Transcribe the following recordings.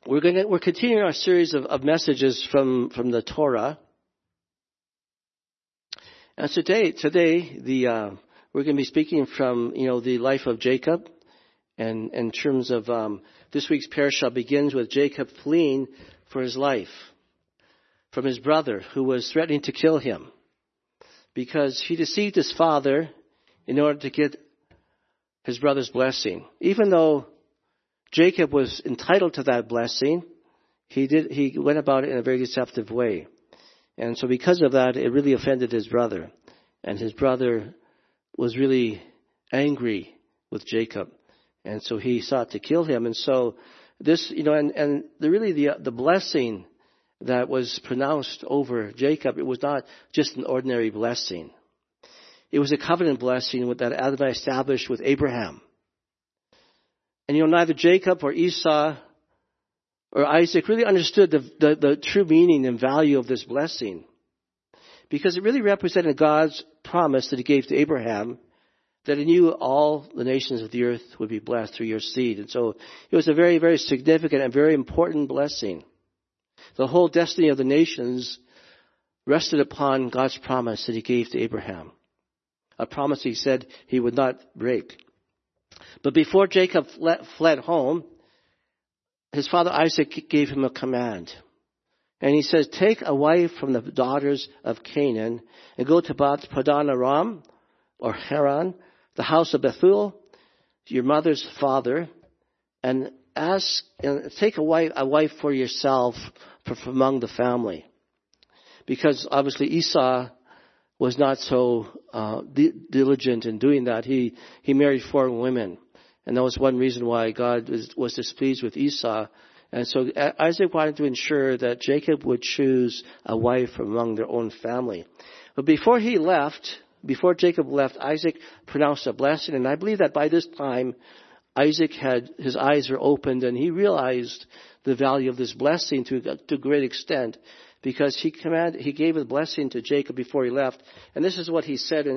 We're continuing our series of messages from the Torah. And today, we're going to be speaking from, the life of Jacob. And in terms of, this week's parashah begins with Jacob fleeing for his life from his brother who was threatening to kill him because he deceived his father in order to get his brother's blessing. Even though Jacob was entitled to that blessing, he went about it in a very deceptive way. And so because of that, it really offended his brother. And his brother was really angry with Jacob. And so he sought to kill him. And so this, the blessing that was pronounced over Jacob, it was not just an ordinary blessing. It was a covenant blessing that Adonai established with Abraham. And neither Jacob or Esau or Isaac really understood the true meaning and value of this blessing, because it really represented God's promise that he gave to Abraham that in you all the nations of the earth would be blessed through your seed. And so it was a very, very significant and very important blessing. The whole destiny of the nations rested upon God's promise that he gave to Abraham, a promise he said he would not break. But before Jacob fled home, his father Isaac gave him a command. And he says, take a wife from the daughters of Canaan and go to Padan Aram, or Haran, the house of Bethuel, your mother's father, and take a wife for yourself from among the family. Because obviously Esau was not so diligent in doing that. He married foreign women. And that was one reason why God was displeased with Esau. And so Isaac wanted to ensure that Jacob would choose a wife from among their own family. But before Jacob left, Isaac pronounced a blessing. And I believe that by this time, Isaac his eyes were opened and he realized the value of this blessing to a great extent, because he gave a blessing to Jacob before he left. And this is what he said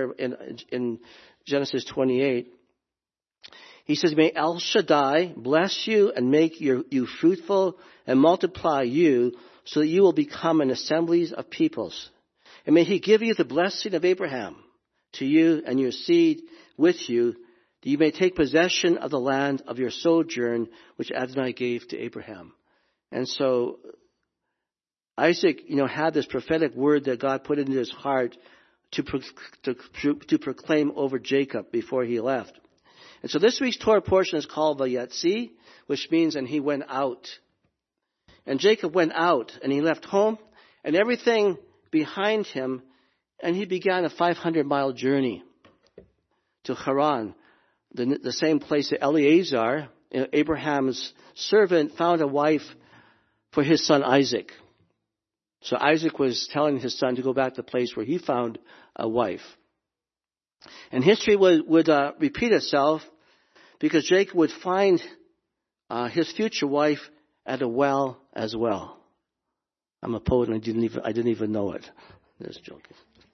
in Genesis 28. He says, may El Shaddai bless you and make you fruitful and multiply you so that you will become an assembly of peoples. And may he give you the blessing of Abraham to you and your seed with you, that you may take possession of the land of your sojourn, which Adonai gave to Abraham. And so Isaac, had this prophetic word that God put into his heart to proclaim over Jacob before he left. And so this week's Torah portion is called Vayatzi, which means, and he went out. And Jacob went out, and he left home and everything behind him, and he began a 500-mile journey to Haran, the same place that Eliezer, Abraham's servant, found a wife for his son Isaac. So Isaac was telling his son to go back to the place where he found a wife. And history would repeat itself, because Jacob would find his future wife at a well as well. I'm a poet and I didn't even know it. Just joking.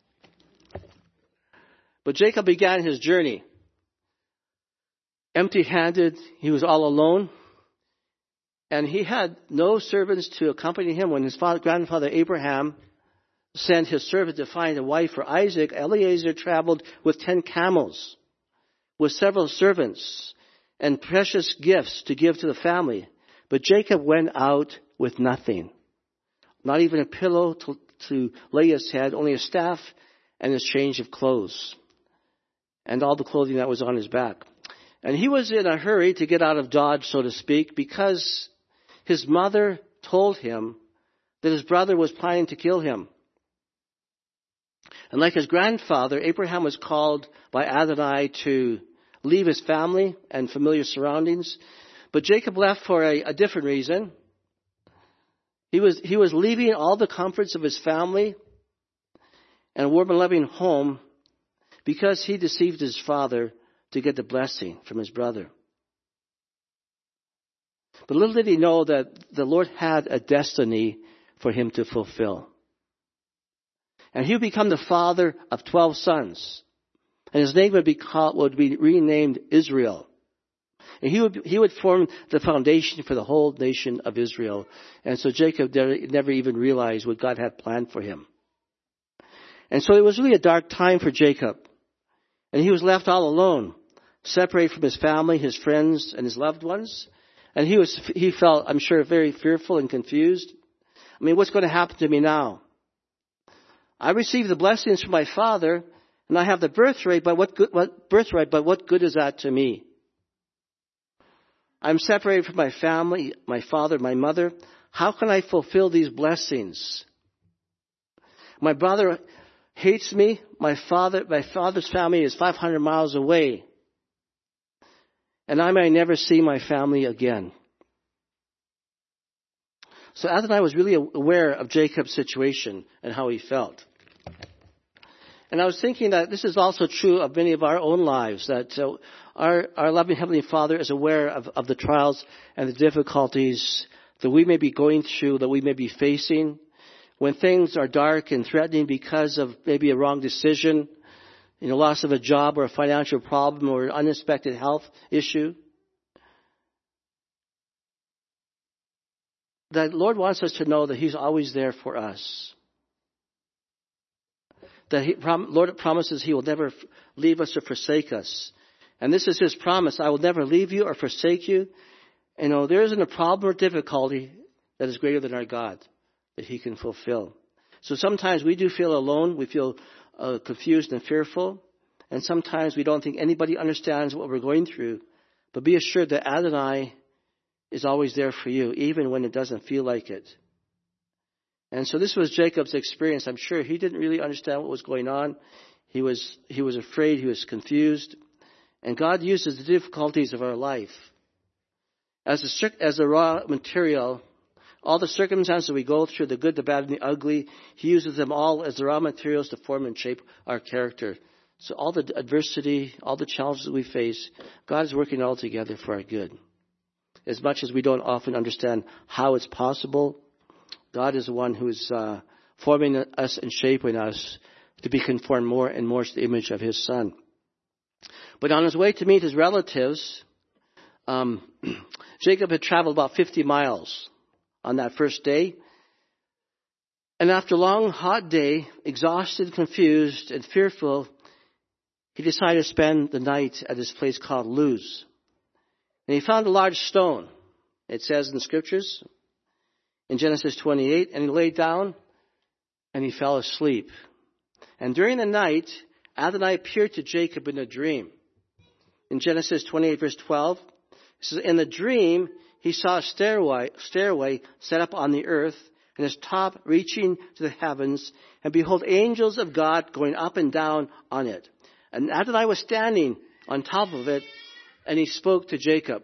But Jacob began his journey empty-handed. He was all alone. And he had no servants to accompany him. When his grandfather Abraham sent his servant to find a wife for Isaac, Eliezer traveled with 10 camels, with several servants and precious gifts to give to the family. But Jacob went out with nothing, not even a pillow to lay his head, only a staff and his change of clothes, and all the clothing that was on his back. And he was in a hurry to get out of Dodge, so to speak, because his mother told him that his brother was planning to kill him. And like his grandfather, Abraham was called by Adonai to leave his family and familiar surroundings. But Jacob left for a different reason. He was leaving all the comforts of his family and a warm and loving home because he deceived his father to get the blessing from his brother. But little did he know that the Lord had a destiny for him to fulfill. And he would become the father of 12 sons. And his name would be renamed Israel. And he would form the foundation for the whole nation of Israel. And so Jacob never even realized what God had planned for him. And so it was really a dark time for Jacob. And he was left all alone, separated from his family, his friends, and his loved ones. And he felt, I'm sure, very fearful and confused. I mean, what's going to happen to me now? I received the blessings from my father, and I have the birthright, but what good is that to me? I'm separated from my family, my father, my mother. How can I fulfill these blessings? My brother hates my father's family is 500 miles away. And I may never see my family again. So Adonai was really aware of Jacob's situation and how he felt. And I was thinking that this is also true of many of our own lives, that our loving Heavenly Father is aware of the trials and the difficulties that we may be going through, that we may be facing. When things are dark and threatening because of maybe a wrong decision, loss of a job or a financial problem or an unexpected health issue, the Lord wants us to know that He's always there for us. That Lord promises He will never leave us or forsake us. And this is His promise. I will never leave you or forsake you. There isn't a problem or difficulty that is greater than our God that He can fulfill. So sometimes we do feel alone. We feel confused and fearful. And sometimes we don't think anybody understands what we're going through. But be assured that Adonai is always there for you, even when it doesn't feel like it. And so this was Jacob's experience. I'm sure he didn't really understand what was going on. He was afraid. He was confused. And God uses the difficulties of our life as a raw material. All the circumstances we go through, the good, the bad, and the ugly, He uses them all as the raw materials to form and shape our character. So all the adversity, all the challenges we face, God is working all together for our good. As much as we don't often understand how it's possible, God is the one who is forming us and shaping us to be conformed more and more to the image of His Son. But on his way to meet his relatives, Jacob had traveled about 50 miles on that first day. And after a long, hot day, exhausted, confused, and fearful, he decided to spend the night at this place called Luz. And he found a large stone. It says in the Scriptures, in Genesis 28, and he lay down and he fell asleep. And during the night, Adonai appeared to Jacob in a dream. In Genesis 28, verse 12, it says, in the dream, he saw a stairway set up on the earth, and its top reaching to the heavens, and behold, angels of God going up and down on it. And Adonai was standing on top of it, and he spoke to Jacob.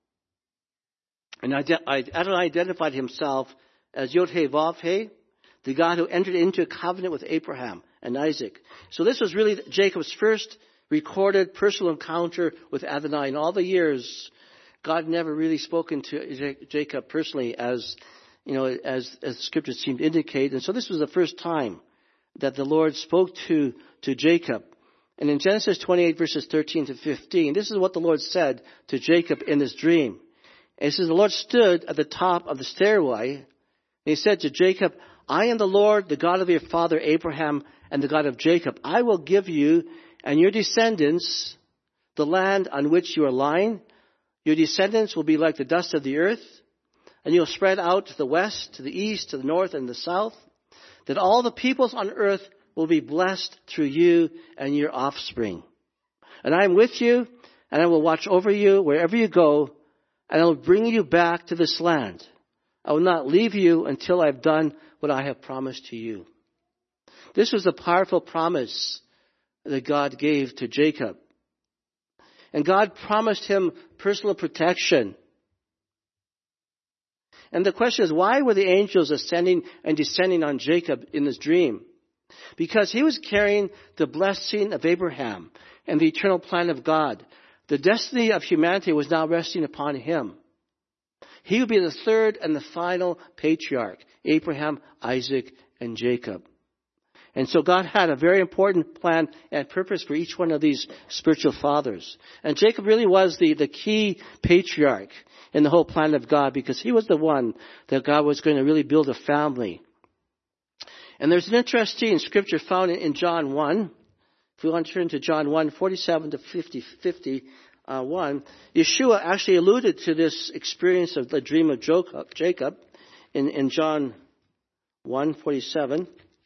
And Adonai identified himself as Yod-Heh-Vav-Heh, the God who entered into a covenant with Abraham and Isaac. So this was really Jacob's first recorded personal encounter with Adonai. In all the years, God never really spoken to Jacob personally, as the Scriptures seem to indicate. And so this was the first time that the Lord spoke to Jacob. And in Genesis 28, verses 13 to 15, this is what the Lord said to Jacob in this dream. It says, the Lord stood at the top of the stairway, and He said to Jacob, I am the Lord, the God of your father Abraham, and the God of Jacob. I will give you and your descendants the land on which you are lying. Your descendants will be like the dust of the earth, and you'll spread out to the west, to the east, to the north, and the south, that all the peoples on earth will be blessed through you and your offspring. And I am with you, and I will watch over you wherever you go, and I will bring you back to this land. I will not leave you until I have done what I have promised to you. This was a powerful promise that God gave to Jacob. And God promised him personal protection. And the question is, why were the angels ascending and descending on Jacob in this dream? Because he was carrying the blessing of Abraham and the eternal plan of God. The destiny of humanity was now resting upon him. He would be the third and the final patriarch, Abraham, Isaac, and Jacob. And so God had a very important plan and purpose for each one of these spiritual fathers. And Jacob really was the key patriarch in the whole plan of God, because he was the one that God was going to really build a family. And there's an interesting scripture found in John 1. If we want to turn to John 1, 47 to 51, Yeshua actually alluded to this experience of the dream of Jacob in John 1, 47.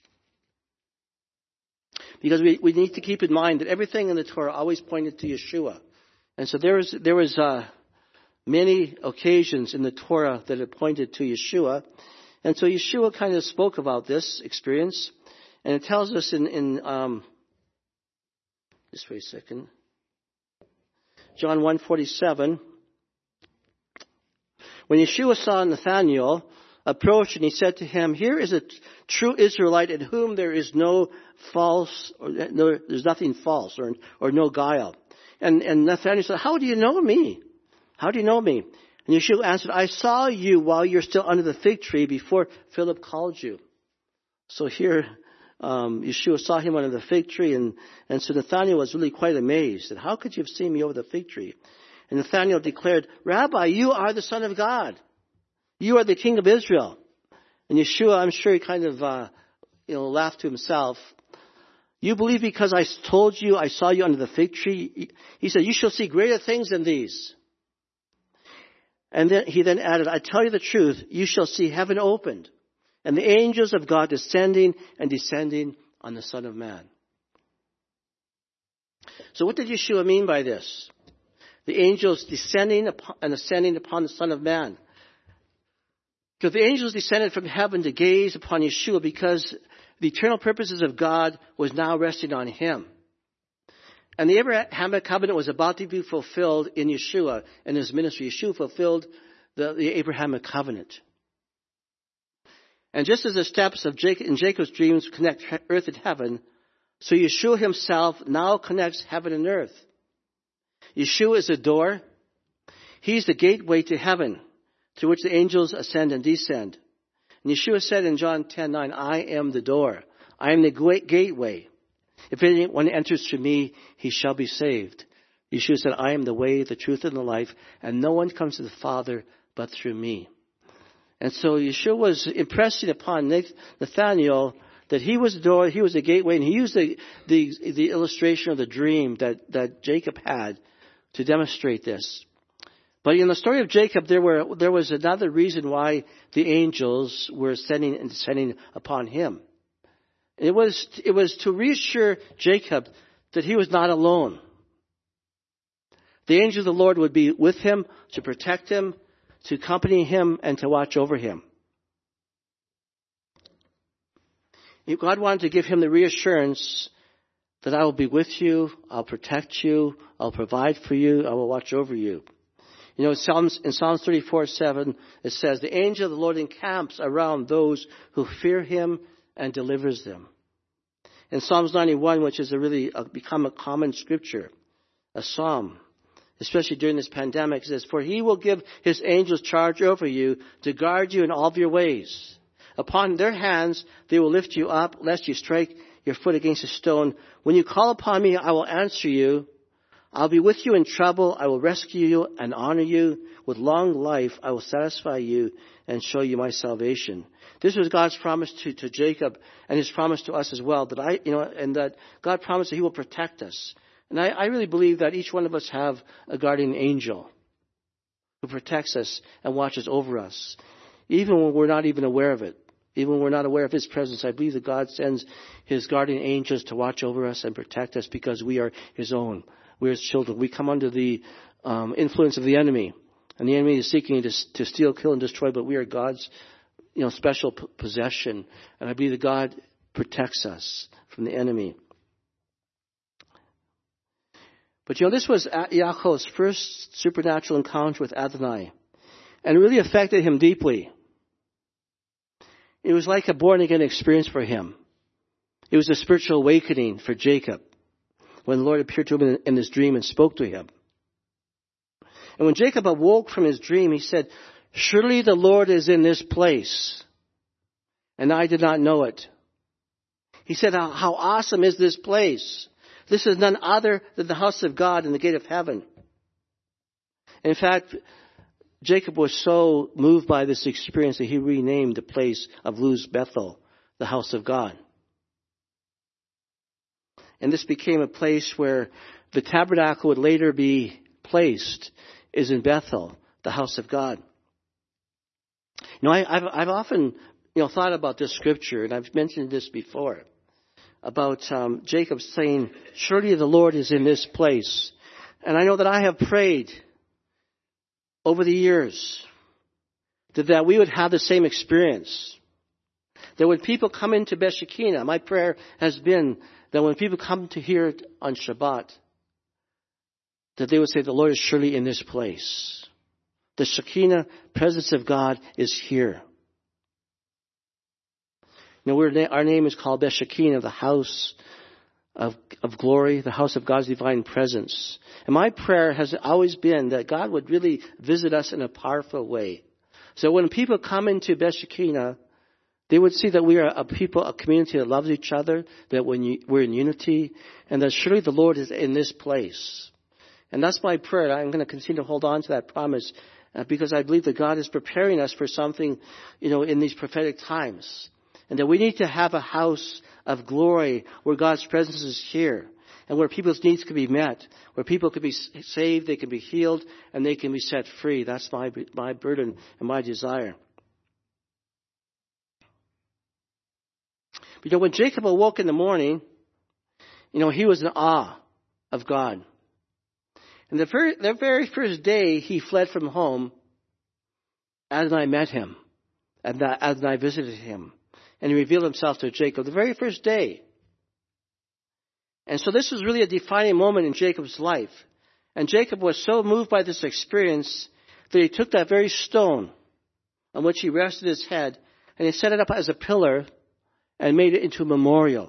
Because we need to keep in mind that everything in the Torah always pointed to Yeshua. And so there was many occasions in the Torah that it pointed to Yeshua. And so Yeshua kind of spoke about this experience. And it tells us in just wait a second. John 1:47. When Yeshua saw Nathanael approach, and he said to him, "Here is a true Israelite in whom there is no false, there's nothing false or no guile." And Nathanael said, "How do you know me? How do you know me?" And Yeshua answered, "I saw you while you're still under the fig tree before Philip called you." So here, Yeshua saw him under the fig tree, and so Nathanael was really quite amazed. And how could you have seen me over the fig tree? And Nathanael declared, "Rabbi, you are the Son of God. You are the King of Israel." And Yeshua, I'm sure he kind of, laughed to himself. "You believe because I told you I saw you under the fig tree?" He said, "You shall see greater things than these." And then he added, "I tell you the truth, you shall see heaven opened, and the angels of God descending and descending on the Son of Man." So what did Yeshua mean by this? The angels descending and ascending upon the Son of Man. Because the angels descended from heaven to gaze upon Yeshua, because the eternal purposes of God was now resting on him. And the Abrahamic covenant was about to be fulfilled in Yeshua and his ministry. Yeshua fulfilled the Abrahamic covenant. And just as the steps of in Jacob's dreams connect earth and heaven, so Yeshua himself now connects heaven and earth. Yeshua is the door. He's the gateway to heaven, through which the angels ascend and descend. And Yeshua said in John 10:9, "I am the door. I am the gateway. If anyone enters through me, he shall be saved." Yeshua said, "I am the way, the truth, and the life, and no one comes to the Father but through me." And so Yeshua was impressing upon Nathanael that he was the door, he was the gateway, and he used the illustration of the dream that Jacob had to demonstrate this. But in the story of Jacob, there was another reason why the angels were ascending and descending upon him. It was to reassure Jacob that he was not alone. The angel of the Lord would be with him to protect him, to accompany him, and to watch over him. God wanted to give him the reassurance that I will be with you, I'll protect you, I'll provide for you, I will watch over you. In Psalms 34:7, it says, "The angel of the Lord encamps around those who fear him and delivers them." In Psalms 91, which has really become a common scripture, a psalm, especially during this pandemic, it says, "For he will give his angels charge over you to guard you in all of your ways. Upon their hands they will lift you up, lest you strike your foot against a stone. When you call upon me, I will answer you. I'll be with you in trouble. I will rescue you and honor you. With long life, I will satisfy you and show you my salvation." This was God's promise to Jacob, and his promise to us as well, that God promised that he will protect us. And I really believe that each one of us have a guardian angel who protects us and watches over us, even when we're not even aware of it. Even when we're not aware of his presence, I believe that God sends his guardian angels to watch over us and protect us, because we are his own. We're his children. We come under the influence of the enemy. And the enemy is seeking to steal, kill, and destroy, but we are God's special possession. And I believe that God protects us from the enemy. But this was Yaakov's first supernatural encounter with Adonai. And it really affected him deeply. It was like a born-again experience for him. It was a spiritual awakening for Jacob when the Lord appeared to him in his dream and spoke to him. And when Jacob awoke from his dream, he said, "Surely the Lord is in this place, and I did not know it." He said, how awesome is this place? This is none other than the house of God and the gate of heaven. In fact, Jacob was so moved by this experience that he renamed the place of Luz Bethel, the house of God. And this became a place where the tabernacle would later be placed, is in Bethel, the house of God. I've often thought about this scripture, and I've mentioned this before, about Jacob saying, surely the Lord is in this place. And I know that I have prayed over the years that we would have the same experience. That when people come into Beth Shekinah, my prayer has been that when people come to hear it on Shabbat, that they would say, the Lord is surely in this place. The Shekinah presence of God is here. Our name is called Beth Shekinah, the house of glory, the house of God's divine presence. And my prayer has always been that God would really visit us in a powerful way. So when people come into Beth Shekinah, they would see that we are a community that loves each other, that we're in unity, and that surely the Lord is in this place. And that's my prayer. I'm going to continue to hold on to that promise because I believe that God is preparing us for something, in these prophetic times. And that we need to have a house of glory where God's presence is here and where people's needs can be met, where people can be saved, they can be healed, and they can be set free. That's my burden and my desire. But when Jacob awoke in the morning, he was in awe of God. And the very first day he fled from home, Adonai met him, and Adonai visited him. And he revealed himself to Jacob the very first day. And so this was really a defining moment in Jacob's life. And Jacob was so moved by this experience that he took that very stone on which he rested his head and he set it up as a pillar and made it into a memorial.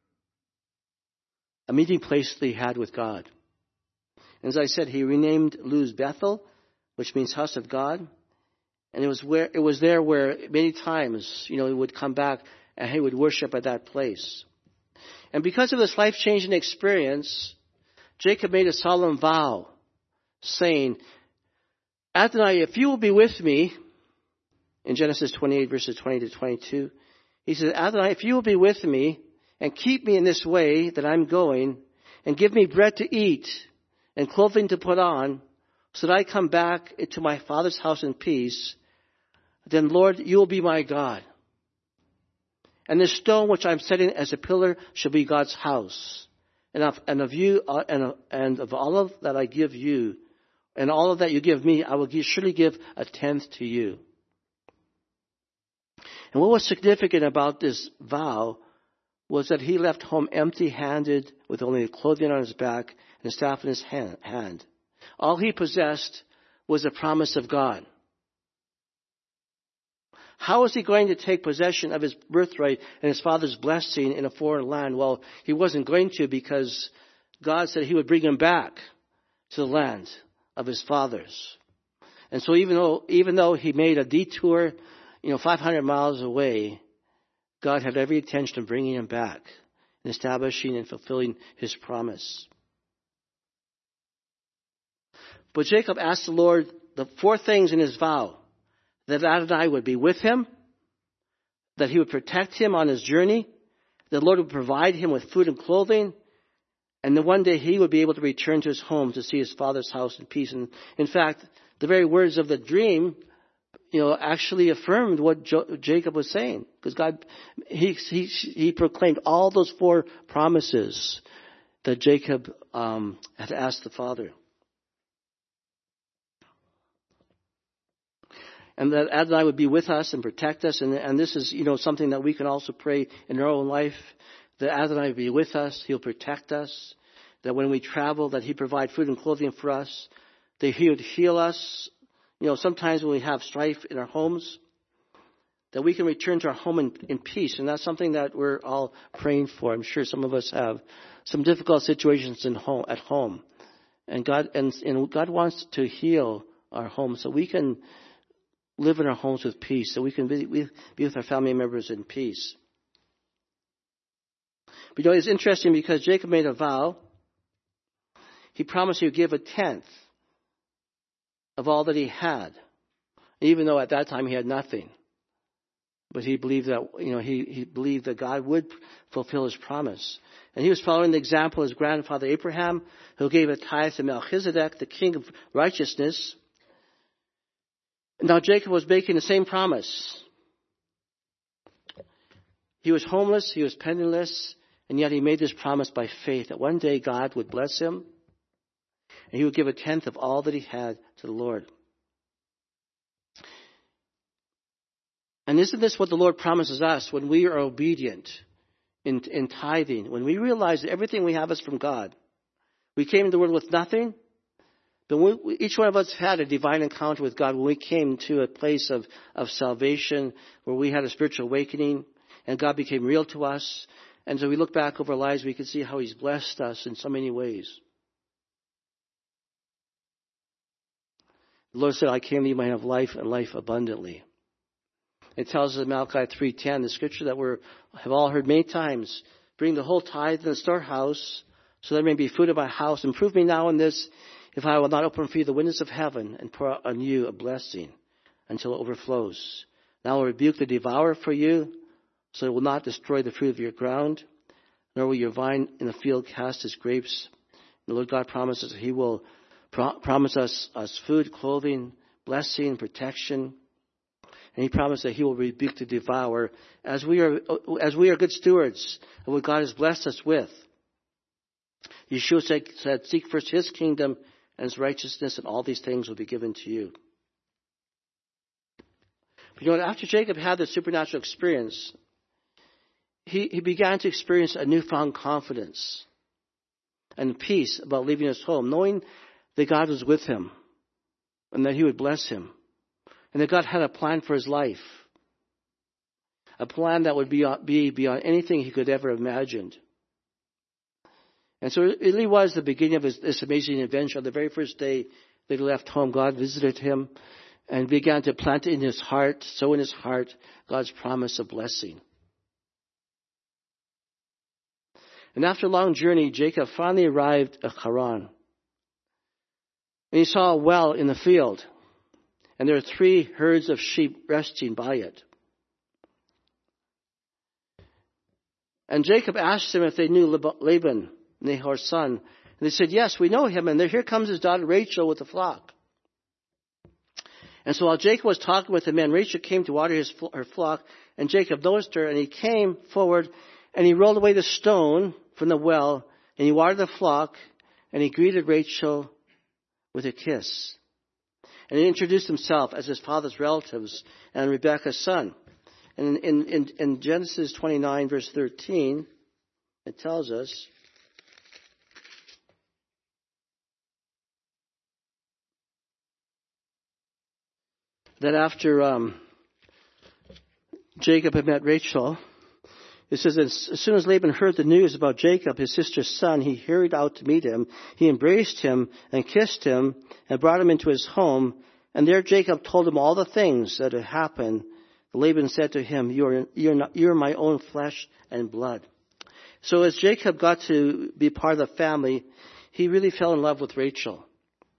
A meeting place that he had with God. And as I said, he renamed Luz Bethel, which means house of God. And it was there where many times, he would come back and he would worship at that place. And because of this life-changing experience, Jacob made a solemn vow, saying, Adonai, if you will be with me, in Genesis 28, verses 20 to 22, he said, Adonai, if you will be with me and keep me in this way that I'm going, and give me bread to eat and clothing to put on, so that I come back into my father's house in peace, then, Lord, you will be my God. And this stone which I'm setting as a pillar shall be God's house. And of you and of all of that I give you, and all of that you give me, I will surely give a tenth to you. And what was significant about this vow was that he left home empty-handed with only the clothing on his back and a staff in his hand. All he possessed was a promise of God. How was he going to take possession of his birthright and his father's blessing in a foreign land? Well, he wasn't going to, because God said he would bring him back to the land of his fathers. And so even though he made a detour, 500 miles away, God had every intention of bringing him back and establishing and fulfilling his promise. But Jacob asked the Lord the 4 things in his vow: that Adonai would be with him, that he would protect him on his journey, that the Lord would provide him with food and clothing, and that one day he would be able to return to his home to see his father's house in peace. And in fact, the very words of the dream, actually affirmed what Jacob was saying, because God, he proclaimed all those 4 promises that Jacob had asked the Father. And that Adonai would be with us and protect us. And this is, something that we can also pray in our own life. That Adonai would be with us. He'll protect us. That when we travel, that he provide food and clothing for us. That he would heal us. Sometimes when we have strife in our homes, that we can return to our home in peace. And that's something that we're all praying for. I'm sure some of us have some difficult situations at home. And God wants to heal our home so we can live in our homes with peace, so we can be with our family members in peace. But it's interesting because Jacob made a vow. He promised he would give a tenth of all that he had, even though at that time he had nothing. But he believed that, he believed that God would fulfill his promise. And he was following the example of his grandfather Abraham, who gave a tithe to Melchizedek, the king of righteousness. And now Jacob was making the same promise. He was homeless, he was penniless, and yet he made this promise by faith that one day God would bless him and he would give a tenth of all that he had to the Lord. And isn't this what the Lord promises us when we are obedient in tithing? When we realize that everything we have is from God. We came into the world with nothing, but each one of us had a divine encounter with God when we came to a place of salvation, where we had a spiritual awakening, and God became real to us. And so we look back over our lives, we can see how he's blessed us in so many ways. The Lord said, I came that you might have life and life abundantly. It tells us in Malachi 3:10, the scripture that we have all heard many times, bring the whole tithe in the storehouse, so there may be food in my house. And prove me now in this, if I will not open for you the windows of heaven and pour out on you a blessing until it overflows. Now I will rebuke the devourer for you, so it will not destroy the fruit of your ground, nor will your vine in the field cast its grapes. The Lord God promises that he will promise us food, clothing, blessing, protection. And he promised that he will rebuke the devourer as we are good stewards of what God has blessed us with. Yeshua said, seek first his kingdom and his righteousness, and all these things will be given to you. But after Jacob had this supernatural experience, he began to experience a newfound confidence and peace about leaving his home, knowing that God was with him and that he would bless him. And that God had a plan for his life. A plan that would be beyond anything he could ever imagined. And so it really was the beginning of this amazing adventure. On the very first day that he left home, God visited him and began to plant in his heart, sow in his heart, God's promise of blessing. And after a long journey, Jacob finally arrived at Haran. And he saw a well in the field. And there are 3 herds of sheep resting by it. And Jacob asked them if they knew Laban, Nahor's son. And they said, yes, we know him. And here comes his daughter Rachel with the flock. And so while Jacob was talking with the men, Rachel came to water her flock. And Jacob noticed her, and he came forward, and he rolled away the stone from the well, and he watered the flock, and he greeted Rachel with a kiss. And he introduced himself as his father's relatives and Rebekah's son. And in Genesis 29, verse 13, it tells us that after Jacob had met Rachel, it says, as soon as Laban heard the news about Jacob, his sister's son, he hurried out to meet him. He embraced him and kissed him and brought him into his home. And there Jacob told him all the things that had happened. Laban said to him, you're my own flesh and blood. So as Jacob got to be part of the family, he really fell in love with Rachel.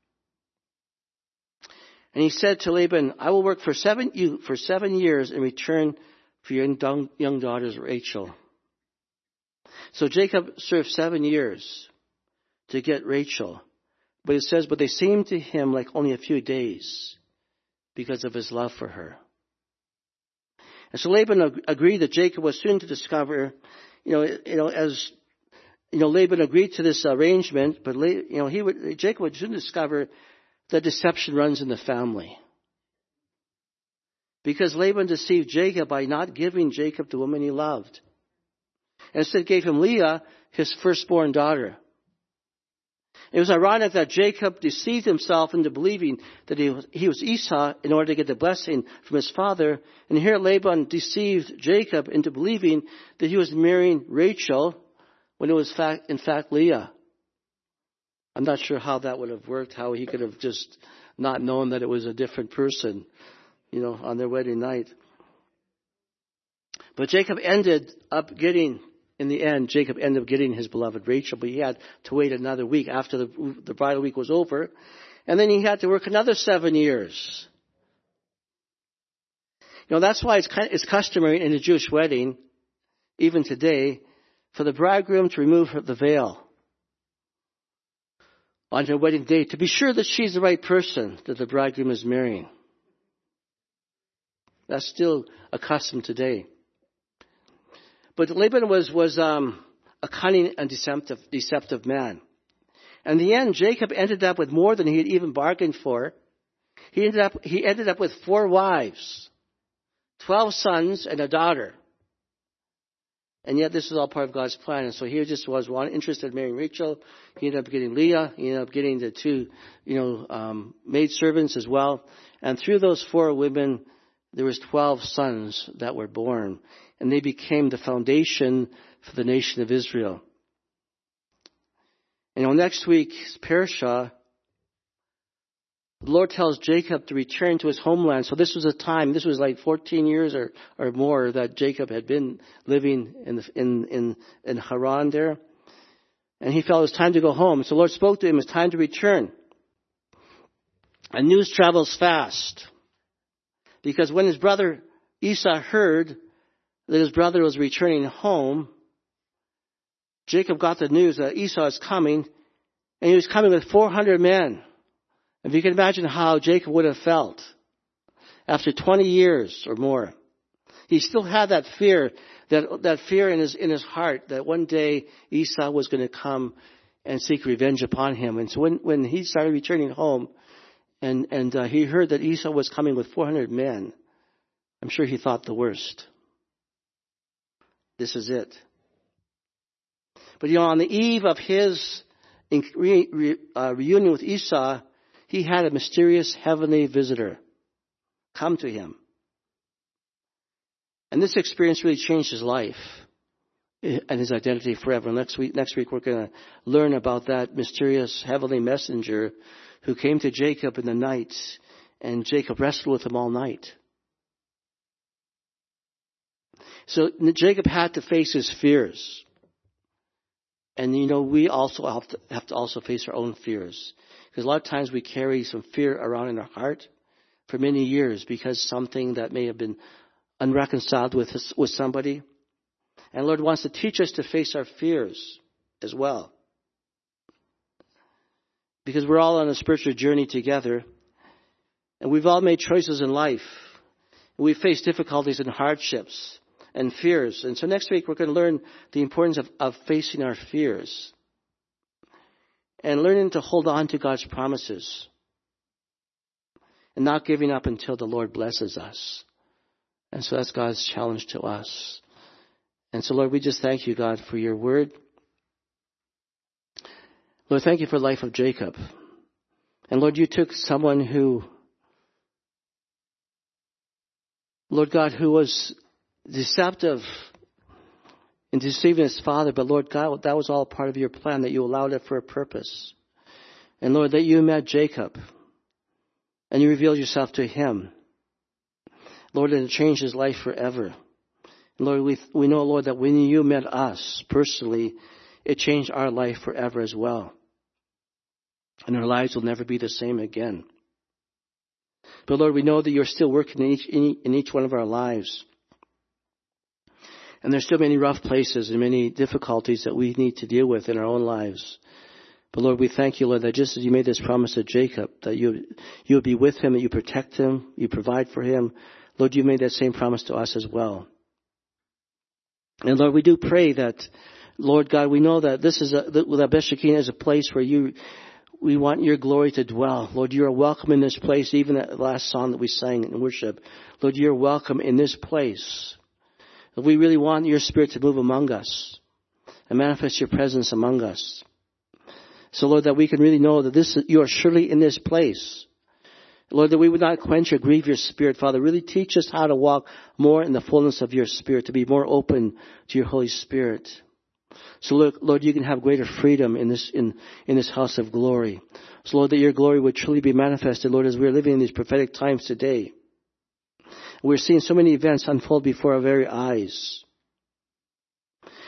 And he said to Laban, I will work for 7 years in return for your young daughter Rachel. So Jacob served 7 years to get Rachel. But it says, but they seemed to him like only a few days because of his love for her. And so Laban agreed that Jacob was soon to discover, as Laban agreed to this arrangement, but Jacob would soon discover that deception runs in the family. Because Laban deceived Jacob by not giving Jacob the woman he loved. And instead gave him Leah, his firstborn daughter. It was ironic that Jacob deceived himself into believing that he was Esau in order to get the blessing from his father. And here Laban deceived Jacob into believing that he was marrying Rachel when it was in fact Leah. I'm not sure how that would have worked, how he could have just not known that it was a different person, on their wedding night. But Jacob ended up getting in the end, Jacob ended up getting his beloved Rachel, but he had to wait another week after the bridal week was over. And then he had to work another 7 years. That's why it's customary in a Jewish wedding, even today, for the bridegroom to remove the veil on her wedding day to be sure that she's the right person that the bridegroom is marrying. That's still a custom today. But Laban was a cunning and deceptive man. And in the end, Jacob ended up with more than he had even bargained for. He ended up with 4 wives, 12 sons, and a daughter. And yet this was all part of God's plan. And so he just was one interested in marrying Rachel. He ended up getting Leah. He ended up getting the 2, maidservants as well. And through those 4 women, there was 12 sons that were born. And they became the foundation for the nation of Israel. Next week's parashah, the Lord tells Jacob to return to his homeland. So this was like 14 years or more that Jacob had been living in Haran there. And he felt it was time to go home. So the Lord spoke to him, it's time to return. And news travels fast. Because when his brother Esau heard that his brother was returning home, Jacob got the news that Esau is coming, and he was coming with 400 men. If you can imagine how Jacob would have felt after 20 years or more. He still had that fear, that fear in his heart that one day Esau was going to come and seek revenge upon him. And so when he started returning home and he heard that Esau was coming with 400 men, I'm sure he thought the worst. This is it. But on the eve of his reunion with Esau, he had a mysterious heavenly visitor come to him. And this experience really changed his life and his identity forever. Next week we're going to learn about that mysterious heavenly messenger who came to Jacob in the night, and Jacob wrestled with him all night. So Jacob had to face his fears. And we also have to also face our own fears. Because a lot of times we carry some fear around in our heart for many years because something that may have been unreconciled with somebody. And the Lord wants to teach us to face our fears as well. Because we're all on a spiritual journey together. And we've all made choices in life. We face difficulties and hardships and fears. And so next week we're going to learn the importance of facing our fears and learning to hold on to God's promises and not giving up until the Lord blesses us. And so that's God's challenge to us. And so, Lord, we just thank you, God, for your word. Lord, thank you for the life of Jacob. And Lord, you took someone who, Lord God, who was deceptive in deceiving his father, but Lord God, that was all part of your plan, that you allowed it for a purpose. And Lord, that you met Jacob and you revealed yourself to him. Lord, and it changed his life forever. And Lord, we know, Lord, that when you met us personally, it changed our life forever as well. And our lives will never be the same again. But Lord, we know that you're still working in each one of our lives. And there's still many rough places and many difficulties that we need to deal with in our own lives. But Lord, we thank you, Lord, that just as you made this promise to Jacob, that you would be with him, that you protect him, you provide for him. Lord, you made that same promise to us as well. And Lord, we do pray that, Lord God, we know that this is that Beth Shekinah is a place where we want your glory to dwell. Lord, you are welcome in this place, even that last song that we sang in worship. Lord, you're welcome in this place. We really want your Spirit to move among us and manifest your presence among us. So, Lord, that we can really know that you are surely in this place. Lord, that we would not quench or grieve your Spirit. Father, really teach us how to walk more in the fullness of your Spirit, to be more open to your Holy Spirit. So, Lord, you can have greater freedom in this house of glory. So, Lord, that your glory would truly be manifested, Lord, as we're living in these prophetic times today. We're seeing so many events unfold before our very eyes.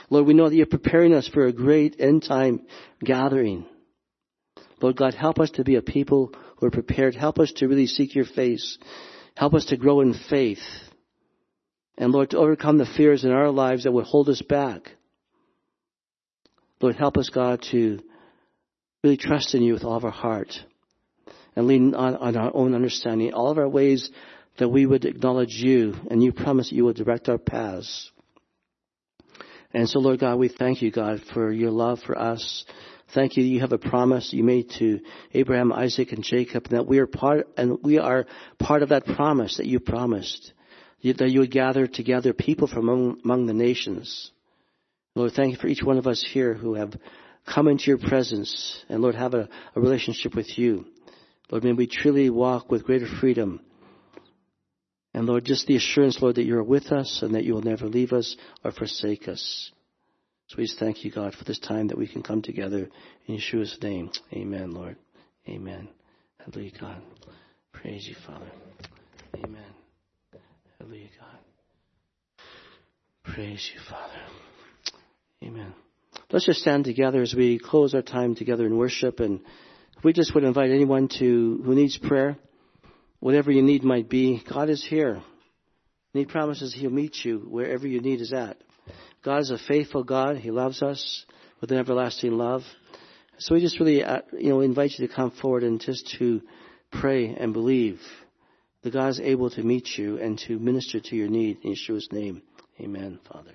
Lord, we know that you're preparing us for a great end time gathering. Lord God, help us to be a people who are prepared. Help us to really seek your face. Help us to grow in faith. And Lord, to overcome the fears in our lives that would hold us back. Lord, help us, God, to really trust in you with all of our heart and lean on our own understanding. All of our ways that we would acknowledge you, and you promise that you will direct our paths. And so, Lord God, we thank you, God, for your love for us. Thank you. You have a promise you made to Abraham, Isaac, and Jacob, and that we are part of that promise that you promised, that you would gather together people from among the nations. Lord, thank you for each one of us here who have come into your presence and, Lord, have a relationship with you. Lord, may we truly walk with greater freedom. And, Lord, just the assurance, Lord, that you are with us and that you will never leave us or forsake us. So we just thank you, God, for this time that we can come together in Yeshua's name. Amen, Lord. Amen. Hallelujah, God. Praise you, Father. Amen. Hallelujah, God. Praise you, Father. Amen. Let's just stand together as we close our time together in worship. And we just would invite anyone who needs prayer, whatever your need might be. God is here. And He promises He'll meet you wherever your need is at. God is a faithful God. He loves us with an everlasting love. So we just really, invite you to come forward and just to pray and believe that God is able to meet you and to minister to your need in Yeshua's name. Amen, Father.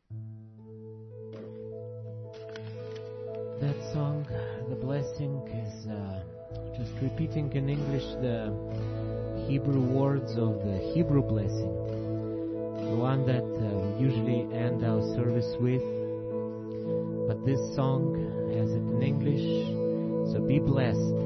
That song, The Blessing, is just repeating in English the Hebrew words of the Hebrew blessing. The one that we usually end our service with. But this song has it in English, so be blessed.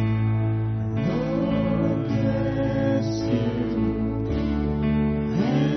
Lord bless you.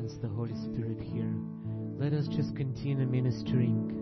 sense the Holy Spirit here. Let us just continue ministering.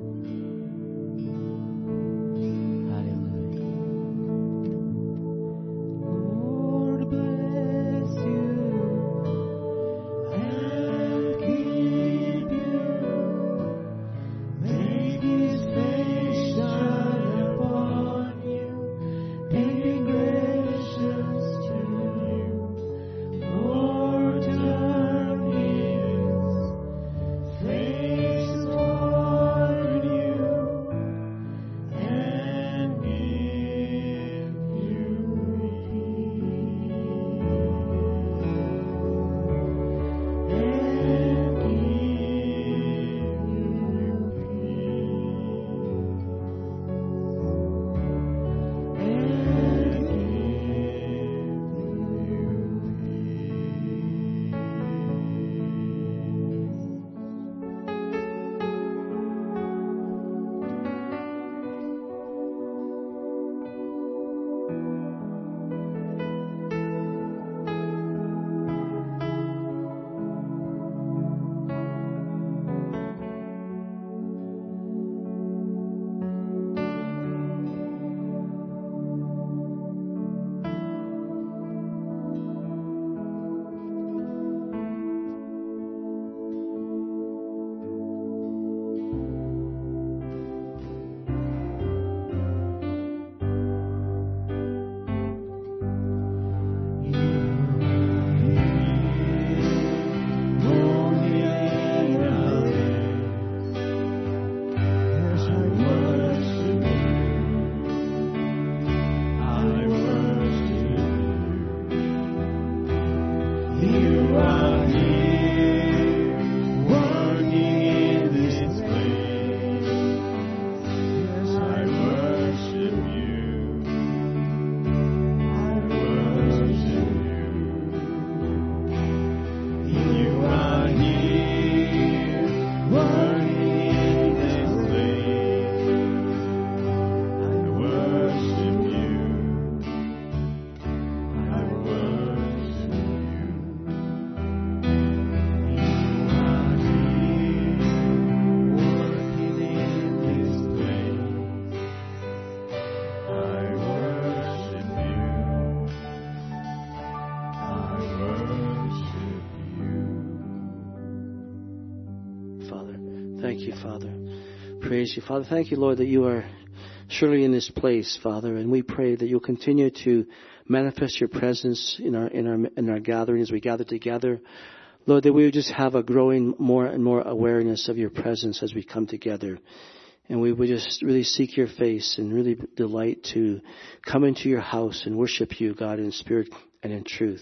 Thank you, Father. Praise you, Father. Thank you, Lord, that you are surely in this place, Father, and we pray that you'll continue to manifest your presence in our gathering as we gather together. Lord, that we would just have a growing more and more awareness of your presence as we come together. And we would just really seek your face and really delight to come into your house and worship you, God, in spirit and in truth.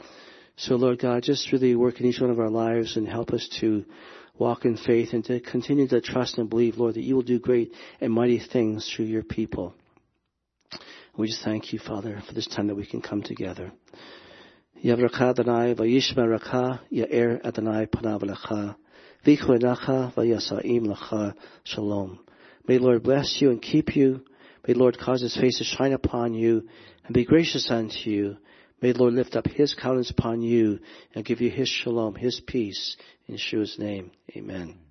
So, Lord God, just really work in each one of our lives and help us to walk in faith and to continue to trust and believe, Lord, that you will do great and mighty things through your people. We just thank you, Father, for this time that we can come together. Yavraka Adonai vayishma raka ya'er Adonai panav lecha v'yichlenecha v'yasaim lecha shalom. May the Lord bless you and keep you. May the Lord cause his face to shine upon you and be gracious unto you. May the Lord lift up his countenance upon you and give you his shalom, his peace. In Yeshua's name, amen.